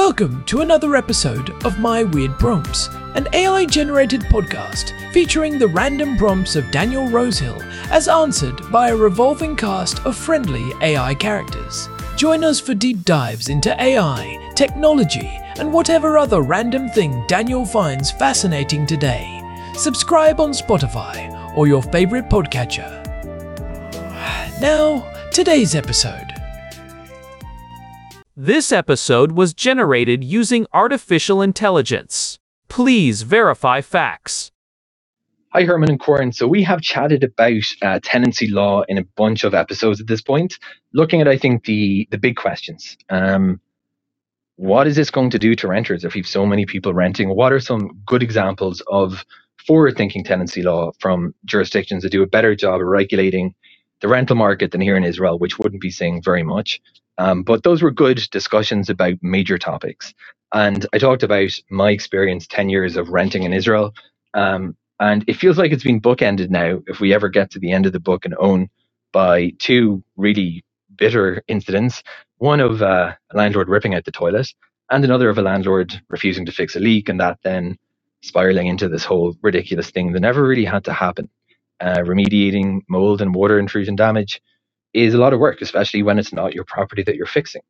Welcome to another episode of My Weird Prompts, an AI-generated podcast featuring the random prompts of Daniel Rosehill as answered by a revolving cast of friendly AI characters. Join us for deep dives into AI, technology, and whatever other random thing Daniel finds fascinating today. Subscribe on Spotify or your favorite podcatcher. Now, today's episode. This episode was generated using artificial intelligence. Please verify facts. Hi, Herman and Corin. So we have chatted about tenancy law in a bunch of episodes at this point, looking at, I think, the big questions. What is this going to do to renters if we have so many people renting? What are some good examples of forward-thinking tenancy law from jurisdictions that do a better job of regulating the rental market than here in Israel, which wouldn't be saying very much. But those were good discussions about major topics. And I talked about my experience, 10 years of renting in Israel. And it feels like it's been bookended now if we ever get to the end of the book and own by two really bitter incidents. One of a landlord ripping out the toilet and another of a landlord refusing to fix a leak, and that then spiraling into this whole ridiculous thing that never really had to happen. Remediating mold and water intrusion damage is a lot of work, especially when it's not your property that you're fixing.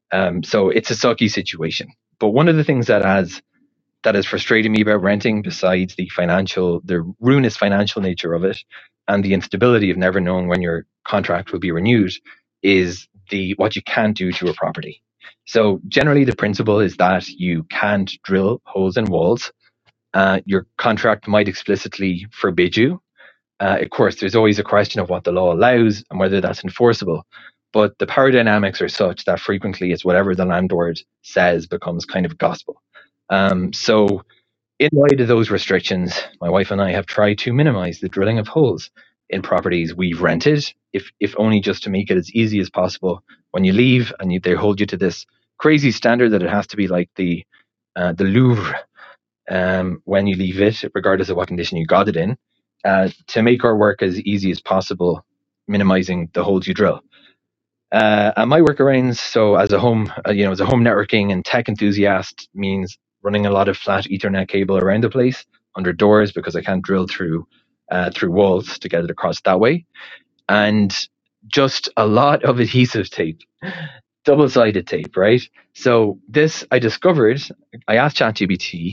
So it's a sucky situation. But one of the things that has frustrated me about renting, besides the ruinous financial nature of it and the instability of never knowing when your contract will be renewed, is what you can't do to a property. So generally the principle is that you can't drill holes in walls. Your contract might explicitly forbid you. Of course, there's always a question of what the law allows and whether that's enforceable. But the power dynamics are such that frequently it's whatever the landlord says becomes kind of gospel. So in light of those restrictions, my wife and I have tried to minimize the drilling of holes in properties we've rented, if only just to make it as easy as possible when you leave, and they hold you to this crazy standard that it has to be like the Louvre when you leave it, regardless of what condition you got it in. To make our work as easy as possible, minimizing the holes you drill. And my workarounds, so as a home networking and tech enthusiast, means running a lot of flat Ethernet cable around the place under doors because I can't drill through walls to get it across that way, and just a lot of adhesive tape, double-sided tape, right? So this I discovered. I asked ChatGPT,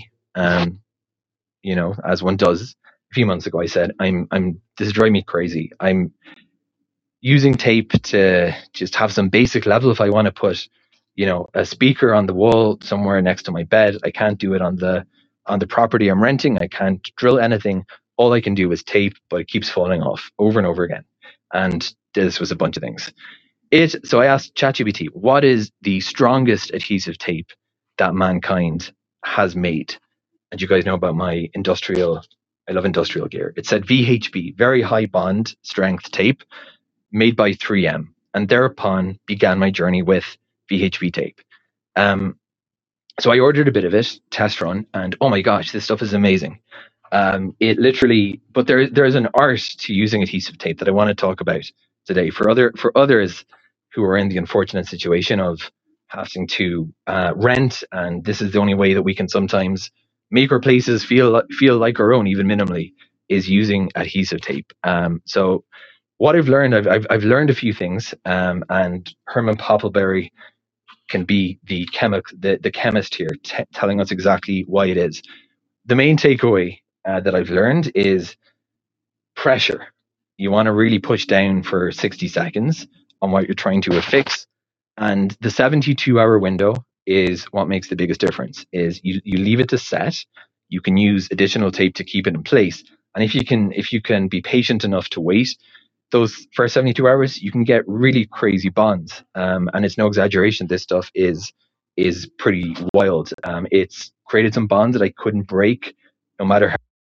as one does. A few months ago, I said, this is driving me crazy. I'm using tape to just have some basic level. If I want to put, a speaker on the wall somewhere next to my bed, I can't do it on the property I'm renting. I can't drill anything. All I can do is tape, but it keeps falling off over and over again. And this was a bunch of things. So I asked ChatGPT, what is the strongest adhesive tape that mankind has made? And you guys know about my I love industrial gear. It said VHB, very high bond strength tape, made by 3M. And thereupon began my journey with VHB tape. So I ordered a bit of it, test run, and oh my gosh, this stuff is amazing. It literally, but there's an art to using adhesive tape that I want to talk about today. For others who are in the unfortunate situation of having to rent, and this is the only way that we can sometimes make our places feel like our own, even minimally, is using adhesive tape. So what I've learned, I've learned a few things, and Herman Poppelberry can be the chemist here, telling us exactly why it is. The main takeaway that I've learned is pressure. You want to really push down for 60 seconds on what you're trying to affix, and the 72-hour window is what makes the biggest difference. Is you leave it to set. You can use additional tape to keep it in place, and if you can be patient enough to wait those first 72 hours, you can get really crazy bonds. And it's no exaggeration. This stuff is pretty wild. It's created some bonds that I couldn't break, no matter how.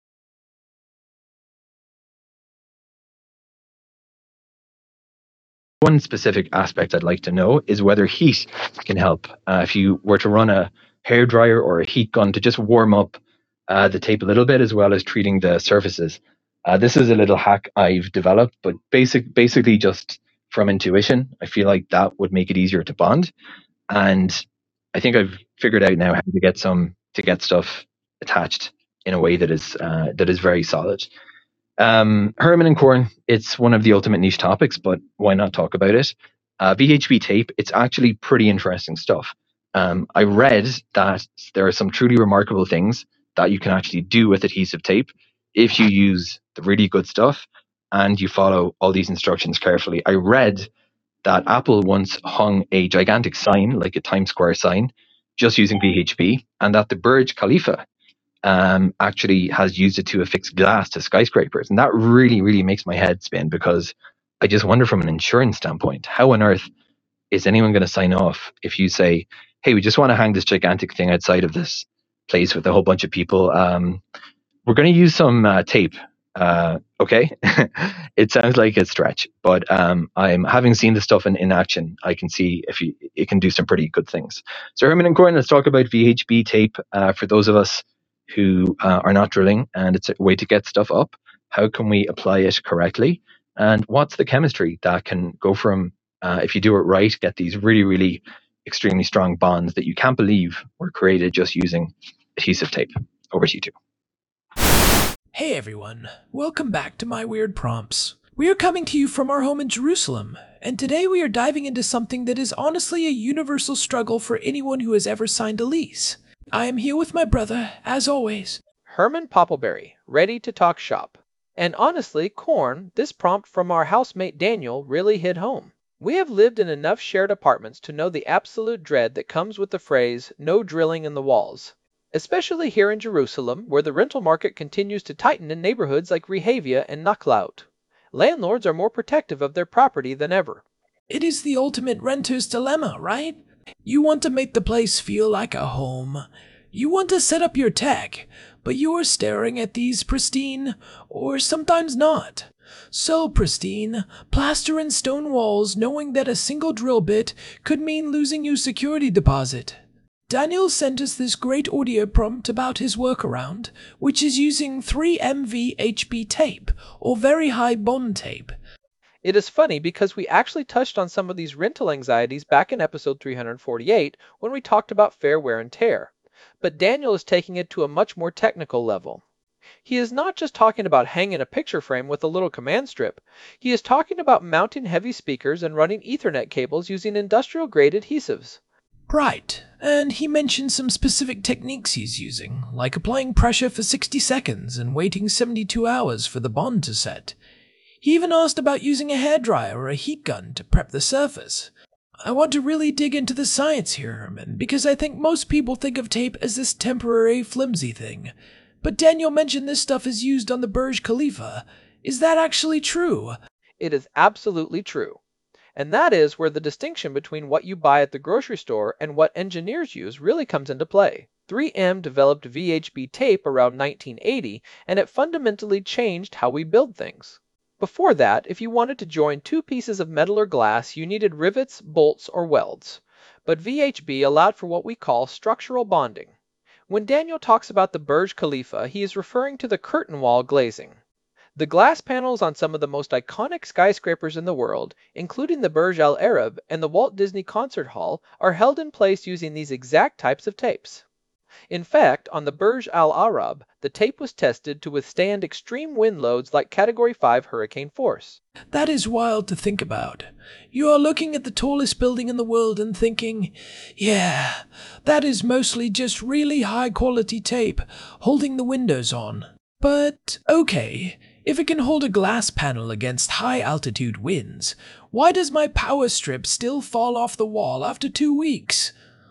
One specific aspect I'd like to know is whether heat can help. If you were to run a hairdryer or a heat gun to just warm up the tape a little bit, as well as treating the surfaces. This is a little hack I've developed, but basically just from intuition. I feel like that would make it easier to bond. And I think I've figured out now how to get stuff attached in a way that is very solid. Herman and Corn, it's one of the ultimate niche topics, but why not talk about it? VHB tape, it's actually pretty interesting stuff. I read that there are some truly remarkable things that you can actually do with adhesive tape if you use the really good stuff and you follow all these instructions carefully. I read that Apple once hung a gigantic sign, like a Times Square sign, just using VHB, and that the Burj Khalifa actually has used it to affix glass to skyscrapers. And that really, really makes my head spin, because I just wonder, from an insurance standpoint, how on earth is anyone going to sign off if you say, hey, we just want to hang this gigantic thing outside of this place with a whole bunch of people. We're going to use some tape. Okay. It sounds like a stretch, but I'm having seen the stuff in action. I can see it can do some pretty good things. So Herman and Corin, let's talk about VHB tape for those of us who are not drilling, and it's a way to get stuff up. How can we apply it correctly? And what's the chemistry that can go from, if you do it right, get these really, really extremely strong bonds that you can't believe were created just using adhesive tape? Over to you two. Hey everyone, welcome back to My Weird Prompts. We are coming to you from our home in Jerusalem, and today we are diving into something that is honestly a universal struggle for anyone who has ever signed a lease. I am here with my brother, as always, Herman Poppleberry, ready to talk shop. And honestly, Corn, this prompt from our housemate Daniel really hit home. We have lived in enough shared apartments to know the absolute dread that comes with the phrase, no drilling in the walls. Especially here in Jerusalem, where the rental market continues to tighten in neighborhoods like Rehavia and Nachlaut. Landlords are more protective of their property than ever. It is the ultimate renter's dilemma, right? You want to make the place feel like a home. You want to set up your tech, but you are staring at these pristine, or sometimes not, so pristine, plaster and stone walls, knowing that a single drill bit could mean losing your security deposit. Daniel sent us this great audio prompt about his workaround, which is using 3MV HB tape, or very high bond tape. It is funny because we actually touched on some of these rental anxieties back in episode 348 when we talked about fair wear and tear. But Daniel is taking it to a much more technical level. He is not just talking about hanging a picture frame with a little command strip. He is talking about mounting heavy speakers and running Ethernet cables using industrial-grade adhesives. Right, and he mentioned some specific techniques he's using, like applying pressure for 60 seconds and waiting 72 hours for the bond to set. He even asked about using a hairdryer or a heat gun to prep the surface. I want to really dig into the science here, Herman, because I think most people think of tape as this temporary, flimsy thing. But Daniel mentioned this stuff is used on the Burj Khalifa. Is that actually true? It is absolutely true. And that is where the distinction between what you buy at the grocery store and what engineers use really comes into play. 3M developed VHB tape around 1980, and it fundamentally changed how we build things. Before that, if you wanted to join two pieces of metal or glass, you needed rivets, bolts, or welds. But VHB allowed for what we call structural bonding. When Daniel talks about the Burj Khalifa, he is referring to the curtain wall glazing. The glass panels on some of the most iconic skyscrapers in the world, including the Burj Al Arab and the Walt Disney Concert Hall, are held in place using these exact types of tapes. In fact, on the Burj Al Arab, the tape was tested to withstand extreme wind loads like Category 5 hurricane force. That is wild to think about. You are looking at the tallest building in the world and thinking, yeah, that is mostly just really high-quality tape holding the windows on. But, okay, if it can hold a glass panel against high-altitude winds, why does my power strip still fall off the wall after 2 weeks?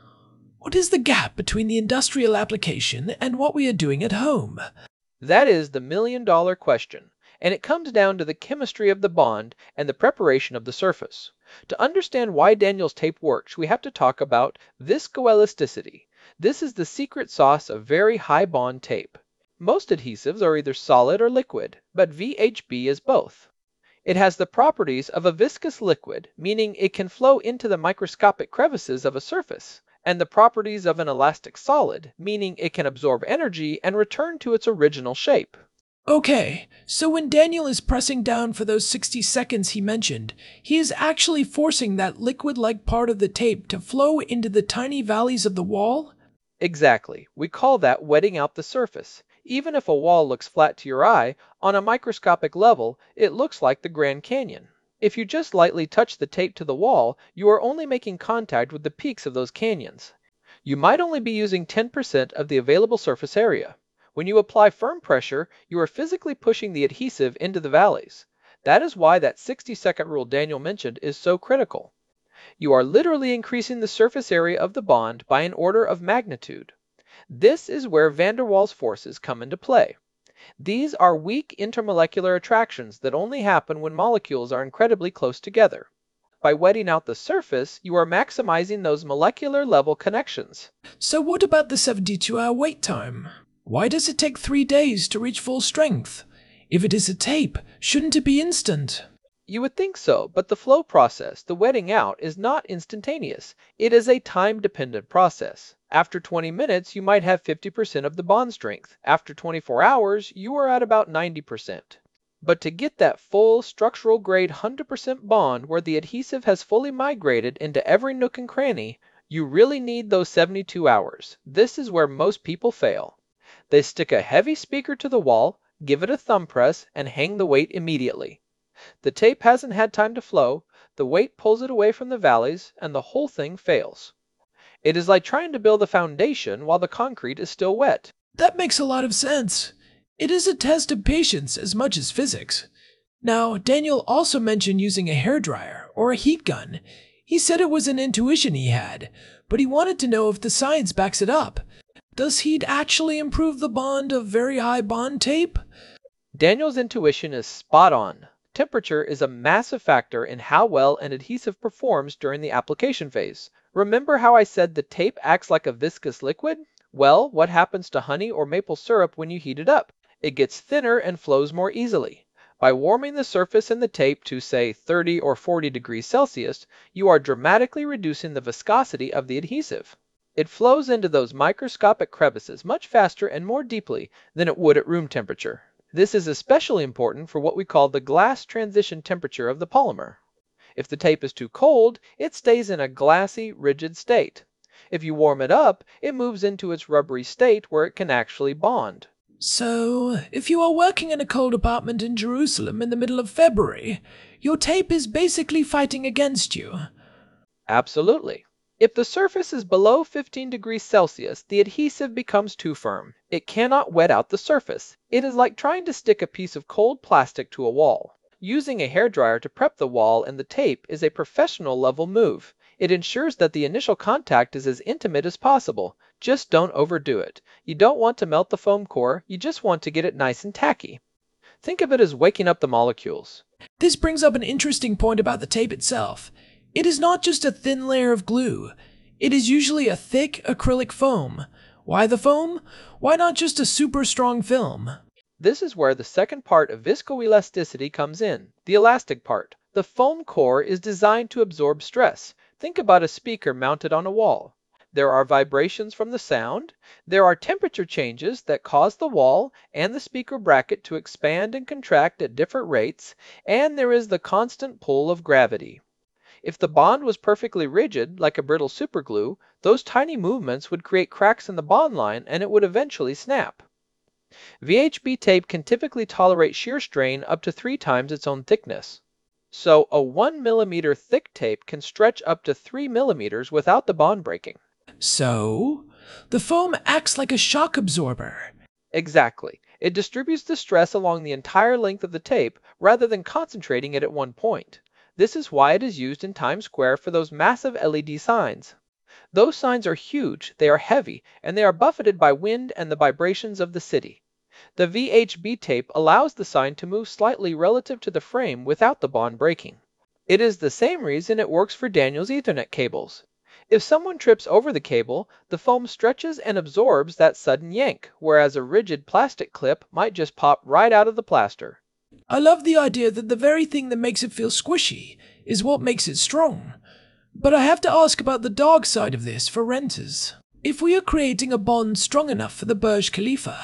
What is the gap between the industrial application and what we are doing at home? That is the million-dollar question, and it comes down to the chemistry of the bond and the preparation of the surface. To understand why Daniel's tape works, we have to talk about viscoelasticity. This is the secret sauce of very high bond tape. Most adhesives are either solid or liquid, but VHB is both. It has the properties of a viscous liquid, meaning it can flow into the microscopic crevices of a surface, and the properties of an elastic solid, meaning it can absorb energy and return to its original shape. Okay, so when Daniel is pressing down for those 60 seconds he mentioned, he is actually forcing that liquid-like part of the tape to flow into the tiny valleys of the wall? Exactly. We call that wetting out the surface. Even if a wall looks flat to your eye, on a microscopic level, it looks like the Grand Canyon. If you just lightly touch the tape to the wall, you are only making contact with the peaks of those canyons. You might only be using 10% of the available surface area. When you apply firm pressure, you are physically pushing the adhesive into the valleys. That is why that 60-second rule Daniel mentioned is so critical. You are literally increasing the surface area of the bond by an order of magnitude. This is where van der Waals forces come into play. These are weak intermolecular attractions that only happen when molecules are incredibly close together. By wetting out the surface, you are maximizing those molecular level connections. So what about the 72-hour wait time? Why does it take 3 days to reach full strength? If it is a tape, shouldn't it be instant? You would think so, but the flow process, the wetting out, is not instantaneous. It is a time-dependent process. After 20 minutes, you might have 50% of the bond strength. After 24 hours, you are at about 90%. But to get that full structural grade 100% bond where the adhesive has fully migrated into every nook and cranny, you really need those 72 hours. This is where most people fail. They stick a heavy speaker to the wall, give it a thumb press, and hang the weight immediately. The tape hasn't had time to flow, the weight pulls it away from the valleys, and the whole thing fails. It is like trying to build a foundation while the concrete is still wet. That makes a lot of sense. It is a test of patience as much as physics. Now, Daniel also mentioned using a hairdryer or a heat gun. He said it was an intuition he had, but he wanted to know if the science backs it up. Does heat actually improve the bond of very high bond tape? Daniel's intuition is spot on. Temperature is a massive factor in how well an adhesive performs during the application phase. Remember how I said the tape acts like a viscous liquid? Well, what happens to honey or maple syrup when you heat it up? It gets thinner and flows more easily. By warming the surface and the tape to, say, 30 or 40 degrees Celsius, you are dramatically reducing the viscosity of the adhesive. It flows into those microscopic crevices much faster and more deeply than it would at room temperature. This is especially important for what we call the glass transition temperature of the polymer. If the tape is too cold, it stays in a glassy, rigid state. If you warm it up, it moves into its rubbery state where it can actually bond. So, if you are working in a cold apartment in Jerusalem in the middle of February, your tape is basically fighting against you. Absolutely. If the surface is below 15 degrees Celsius, the adhesive becomes too firm. It cannot wet out the surface. It is like trying to stick a piece of cold plastic to a wall. Using a hairdryer to prep the wall and the tape is a professional level move. It ensures that the initial contact is as intimate as possible. Just don't overdo it. You don't want to melt the foam core, you just want to get it nice and tacky. Think of it as waking up the molecules. This brings up an interesting point about the tape itself. It is not just a thin layer of glue. It is usually a thick acrylic foam. Why the foam? Why not just a super strong film? This is where the second part of viscoelasticity comes in, the elastic part. The foam core is designed to absorb stress. Think about a speaker mounted on a wall. There are vibrations from the sound, there are temperature changes that cause the wall and the speaker bracket to expand and contract at different rates, and there is the constant pull of gravity. If the bond was perfectly rigid, like a brittle superglue, those tiny movements would create cracks in the bond line and it would eventually snap. VHB tape can typically tolerate shear strain up to 3 times its own thickness. So a 1 millimeter thick tape can stretch up to 3 millimeters without the bond breaking. So, the foam acts like a shock absorber. Exactly. It distributes the stress along the entire length of the tape rather than concentrating it at one point. This is why it is used in Times Square for those massive LED signs. Those signs are huge, they are heavy, and they are buffeted by wind and the vibrations of the city. The VHB tape allows the sign to move slightly relative to the frame without the bond breaking. It is the same reason it works for Daniel's Ethernet cables. If someone trips over the cable, the foam stretches and absorbs that sudden yank, whereas a rigid plastic clip might just pop right out of the plaster. I love the idea that the very thing that makes it feel squishy is what makes it strong. But I have to ask about the dark side of this for renters. If we are creating a bond strong enough for the Burj Khalifa,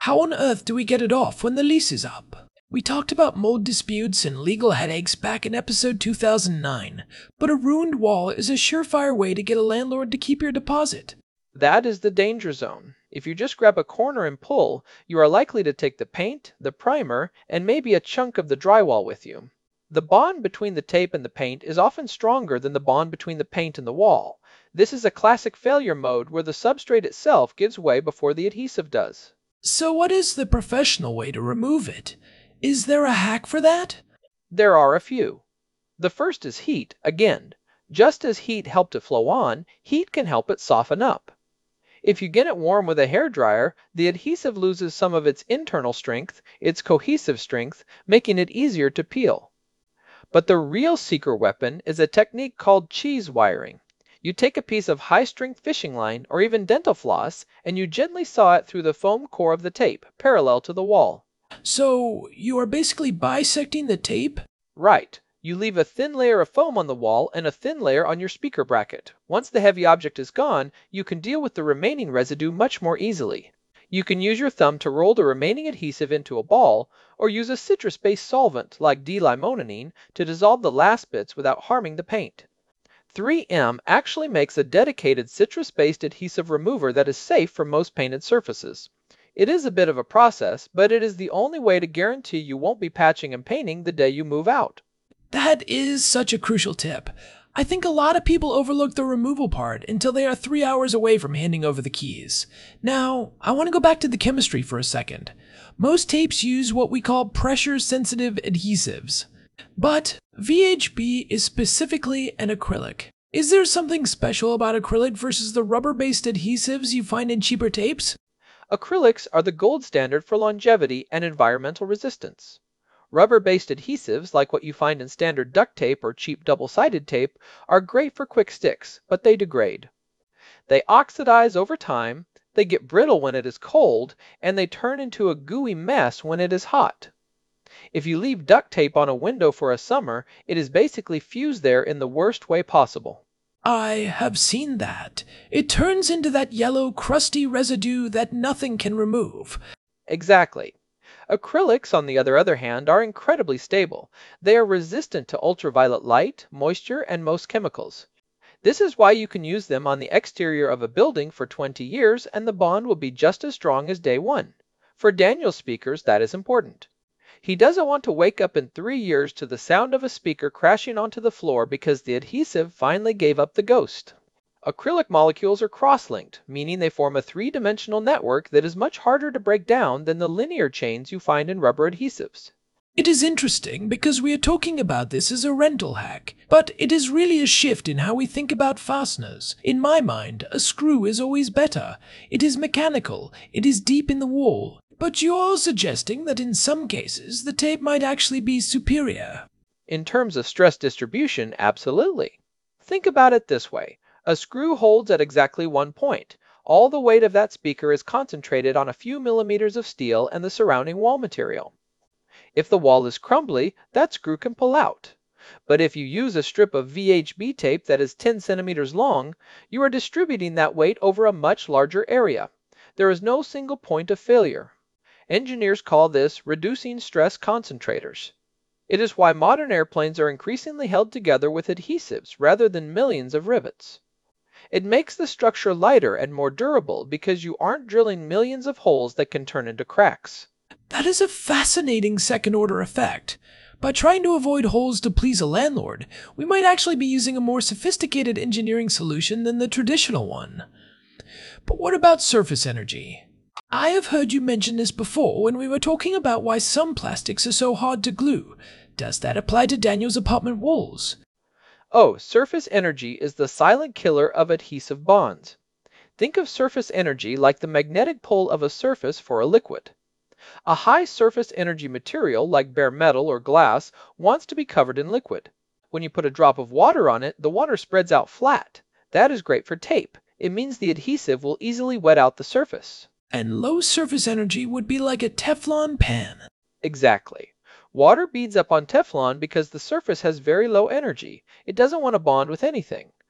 How on earth do we get it off when the lease is up? We talked about mold disputes and legal headaches back in episode 2009, but a ruined wall is a surefire way to get a landlord to keep your deposit. That is the danger zone. If you just grab a corner and pull, you are likely to take the paint, the primer, and maybe a chunk of the drywall with you. The bond between the tape and the paint is often stronger than the bond between the paint and the wall. This is a classic failure mode where the substrate itself gives way before the adhesive does. So what is the professional way to remove it? Is there a hack for that? There are a few. The first is heat, again. Just as heat helped it flow on, heat can help it soften up. If you get it warm with a hairdryer, the adhesive loses some of its internal strength, its cohesive strength, making it easier to peel. But the real secret weapon is a technique called cheese wiring. You take a piece of high-strength fishing line or even dental floss, and you gently saw it through the foam core of the tape, parallel to the wall. So you are basically bisecting the tape? Right. You leave a thin layer of foam on the wall and a thin layer on your speaker bracket. Once the heavy object is gone, you can deal with the remaining residue much more easily. You can use your thumb to roll the remaining adhesive into a ball, or use a citrus-based solvent like D-limonene to dissolve the last bits without harming the paint. 3M actually makes a dedicated citrus-based adhesive remover that is safe for most painted surfaces. It is a bit of a process, but it is the only way to guarantee you won't be patching and painting the day you move out. That is such a crucial tip. I think a lot of people overlook the removal part until they are 3 hours away from handing over the keys. Now, I want to go back to the chemistry for a second. Most tapes use what we call pressure-sensitive adhesives. But VHB is specifically an acrylic. Is there something special about acrylic versus the rubber-based adhesives you find in cheaper tapes? Acrylics are the gold standard for longevity and environmental resistance. Rubber-based adhesives, like what you find in standard duct tape or cheap double-sided tape, are great for quick sticks, but they degrade. They oxidize over time, they get brittle when it is cold, and they turn into a gooey mess when it is hot. If you leave duct tape on a window for a summer, it is basically fused there in the worst way possible. I have seen that. It turns into that yellow, crusty residue that nothing can remove. Exactly. Acrylics, on the other hand, are incredibly stable. They are resistant to ultraviolet light, moisture, and most chemicals. This is why you can use them on the exterior of a building for 20 years and the bond will be just as strong as day one. For Daniel's speakers, that is important. He doesn't want to wake up in 3 years to the sound of a speaker crashing onto the floor because the adhesive finally gave up the ghost. Acrylic molecules are cross-linked, meaning they form a three-dimensional network that is much harder to break down than the linear chains you find in rubber adhesives. It is interesting because we are talking about this as a rental hack, but it is really a shift in how we think about fasteners. In my mind, a screw is always better. It is mechanical, it is deep in the wall. But you're suggesting that in some cases the tape might actually be superior. In terms of stress distribution, absolutely. Think about it this way. A screw holds at exactly 1 point. All the weight of that speaker is concentrated on a few millimeters of steel and the surrounding wall material. If the wall is crumbly, that screw can pull out. But if you use a strip of VHB tape that is 10 centimeters long, you are distributing that weight over a much larger area. There is no single point of failure. Engineers call this reducing stress concentrators. It is why modern airplanes are increasingly held together with adhesives rather than millions of rivets. It makes the structure lighter and more durable because you aren't drilling millions of holes that can turn into cracks. That is a fascinating second-order effect. By trying to avoid holes to please a landlord, we might actually be using a more sophisticated engineering solution than the traditional one. But what about surface energy? I have heard you mention this before when we were talking about why some plastics are so hard to glue. Does that apply to Daniel's apartment walls? Oh, surface energy is the silent killer of adhesive bonds. Think of surface energy like the magnetic pull of a surface for a liquid. A high surface energy material like bare metal or glass wants to be covered in liquid. When you put a drop of water on it, the water spreads out flat. That is great for tape. It means the adhesive will easily wet out the surface. And low surface energy would be like a Teflon pan. Exactly. Water beads up on Teflon because the surface has very low energy. It doesn't want to bond with anything.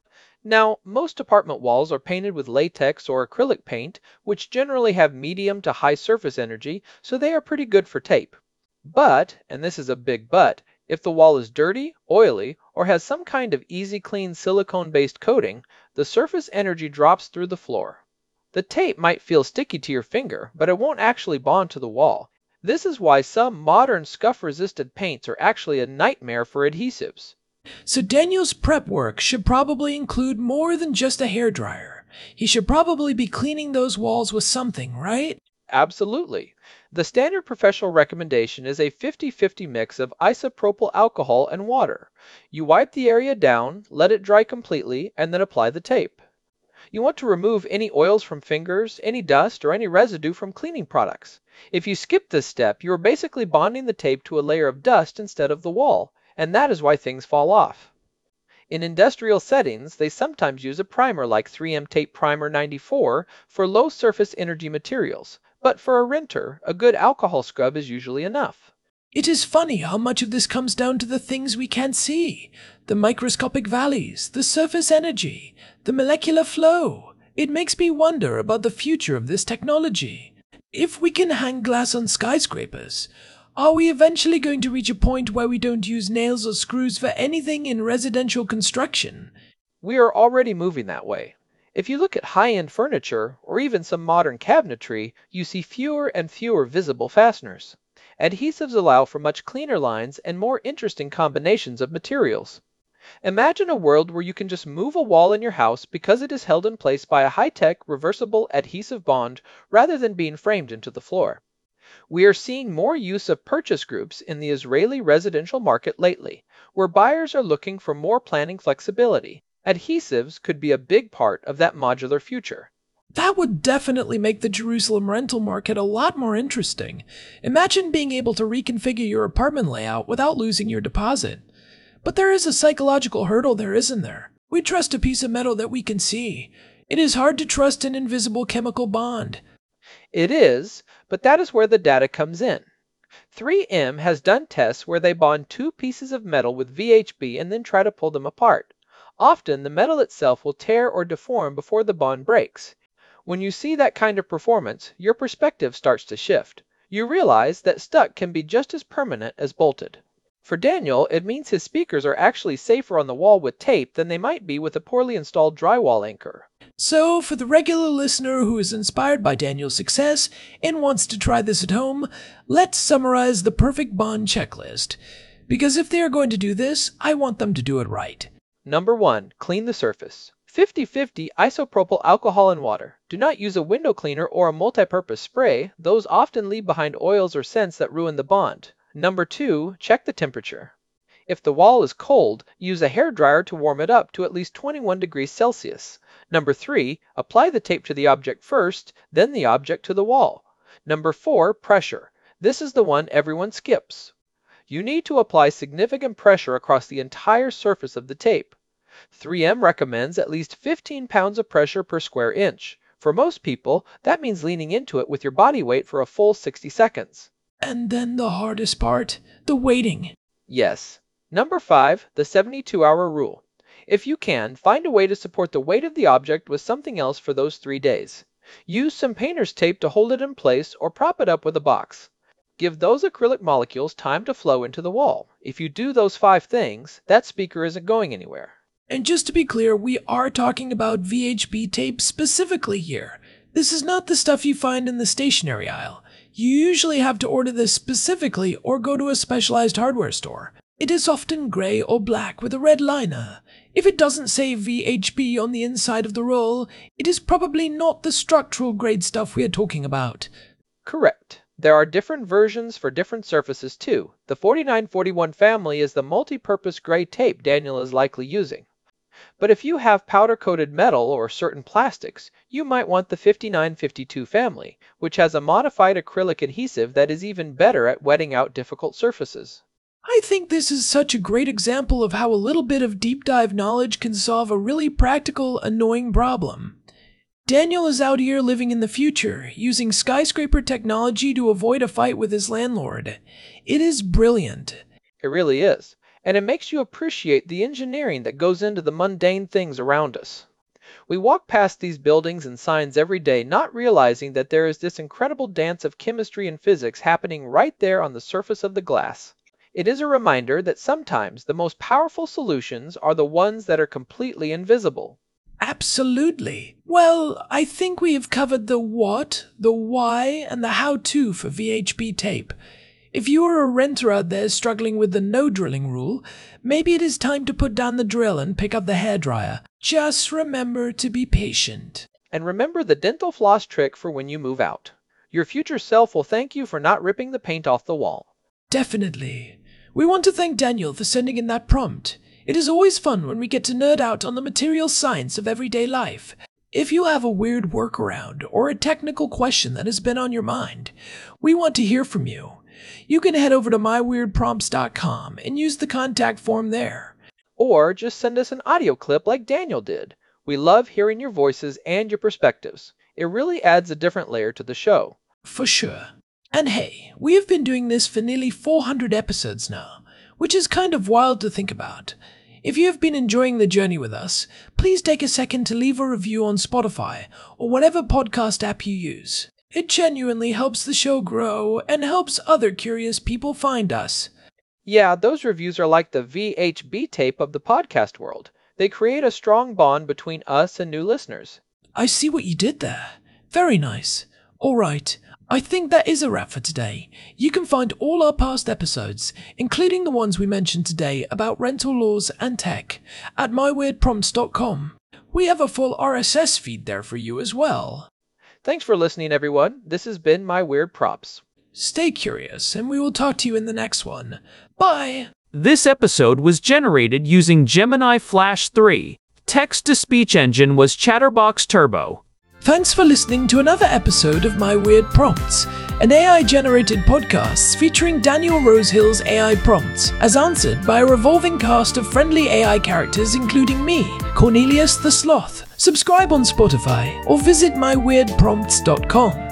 Now, most apartment walls are painted with latex or acrylic paint, which generally have medium to high surface energy, so they are pretty good for tape. But, and this is a big but, if the wall is dirty, oily, or has some kind of easy clean silicone-based coating, the surface energy drops through the floor. The tape might feel sticky to your finger, but it won't actually bond to the wall. This is why some modern scuff-resistant paints are actually a nightmare for adhesives. So Daniel's prep work should probably include more than just a hairdryer. He should probably be cleaning those walls with something, right? Absolutely. The standard professional recommendation is a 50-50 mix of isopropyl alcohol and water. You wipe the area down, let it dry completely, and then apply the tape. You want to remove any oils from fingers, any dust, or any residue from cleaning products. If you skip this step, you are basically bonding the tape to a layer of dust instead of the wall, and that is why things fall off. In industrial settings, they sometimes use a primer like 3M Tape Primer 94 for low surface energy materials, but for a renter, a good alcohol scrub is usually enough. It is funny how much of this comes down to the things we can't see. The microscopic valleys, the surface energy, the molecular flow. It makes me wonder about the future of this technology. If we can hang glass on skyscrapers, are we eventually going to reach a point where we don't use nails or screws for anything in residential construction? We are already moving that way. If you look at high-end furniture, or even some modern cabinetry, you see fewer and fewer visible fasteners. Adhesives allow for much cleaner lines and more interesting combinations of materials. Imagine a world where you can just move a wall in your house because it is held in place by a high-tech, reversible adhesive bond rather than being framed into the floor. We are seeing more use of purchase groups in the Israeli residential market lately, where buyers are looking for more planning flexibility. Adhesives could be a big part of that modular future. That would definitely make the Jerusalem rental market a lot more interesting. Imagine being able to reconfigure your apartment layout without losing your deposit. But there is a psychological hurdle there, isn't there? We trust a piece of metal that we can see. It is hard to trust an invisible chemical bond. It is, but that is where the data comes in. 3M has done tests where they bond two pieces of metal with VHB and then try to pull them apart. Often, the metal itself will tear or deform before the bond breaks. When you see that kind of performance, your perspective starts to shift. You realize that stuck can be just as permanent as bolted. For Daniel, it means his speakers are actually safer on the wall with tape than they might be with a poorly installed drywall anchor. So, for the regular listener who is inspired by Daniel's success and wants to try this at home, let's summarize the perfect bond checklist. Because if they are going to do this, I want them to do it right. Number 1. Clean the surface. 50-50 isopropyl alcohol and water. Do not use a window cleaner or a multi-purpose spray. Those often leave behind oils or scents that ruin the bond. Number 2. Check the temperature. If the wall is cold, use a hairdryer to warm it up to at least 21 degrees Celsius. Number 3. Apply the tape to the object first, then the object to the wall. Number 4. Pressure. This is the one everyone skips. You need to apply significant pressure across the entire surface of the tape. 3M recommends at least 15 pounds of pressure per square inch. For most people, that means leaning into it with your body weight for a full 60 seconds. And then the hardest part, the waiting. Yes. Number 5, the 72-hour rule. If you can, find a way to support the weight of the object with something else for those 3 days. Use some painter's tape to hold it in place or prop it up with a box. Give those acrylic molecules time to flow into the wall. If you do those 5 things, that speaker isn't going anywhere. And just to be clear, we are talking about VHB tape specifically here. This is not the stuff you find in the stationery aisle. You usually have to order this specifically or go to a specialized hardware store. It is often gray or black with a red liner. If it doesn't say VHB on the inside of the roll, it is probably not the structural grade stuff we are talking about. Correct. There are different versions for different surfaces too. The 4941 family is the multi-purpose gray tape Daniel is likely using. But if you have powder-coated metal or certain plastics, you might want the 5952 family, which has a modified acrylic adhesive that is even better at wetting out difficult surfaces. I think this is such a great example of how a little bit of deep dive knowledge can solve a really practical, annoying problem. Daniel is out here living in the future, using skyscraper technology to avoid a fight with his landlord. It is brilliant. It really is. and it makes you appreciate the engineering that goes into the mundane things around us. We walk past these buildings and signs every day, not realizing that there is this incredible dance of chemistry and physics happening right there on the surface of the glass. It is a reminder that sometimes the most powerful solutions are the ones that are completely invisible. Absolutely. Well, I think we have covered the what, the why, and the how-to for VHP tape. If you are a renter out there struggling with the no drilling rule, maybe it is time to put down the drill and pick up the hairdryer. Just remember to be patient. And remember the dental floss trick for when you move out. Your future self will thank you for not ripping the paint off the wall. Definitely. We want to thank Daniel for sending in that prompt. It is always fun when we get to nerd out on the material science of everyday life. If you have a weird workaround or a technical question that has been on your mind, we want to hear from you. You can head over to myweirdprompts.com and use the contact form there. Or just send us an audio clip like Daniel did. We love hearing your voices and your perspectives. It really adds a different layer to the show. For sure. And hey, we have been doing this for nearly 400 episodes now, which is kind of wild to think about. If you have been enjoying the journey with us, please take a second to leave a review on Spotify or whatever podcast app you use. It genuinely helps the show grow and helps other curious people find us. Yeah, those reviews are like the VHB tape of the podcast world. They create a strong bond between us and new listeners. I see what you did there. Very nice. All right, I think that is a wrap for today. You can find all our past episodes, including the ones we mentioned today about rental laws and tech, at myweirdprompts.com. We have a full RSS feed there for you as well. Thanks for listening, everyone. This has been My Weird Props. Stay curious, and we will talk to you in the next one. Bye! This episode was generated using Gemini Flash 3. Text-to-speech engine was Chatterbox Turbo. Thanks for listening to another episode of My Weird Prompts, an AI-generated podcast featuring Daniel Rosehill's AI prompts, as answered by a revolving cast of friendly AI characters including me, Cornelius the Sloth. Subscribe on Spotify or visit myweirdprompts.com.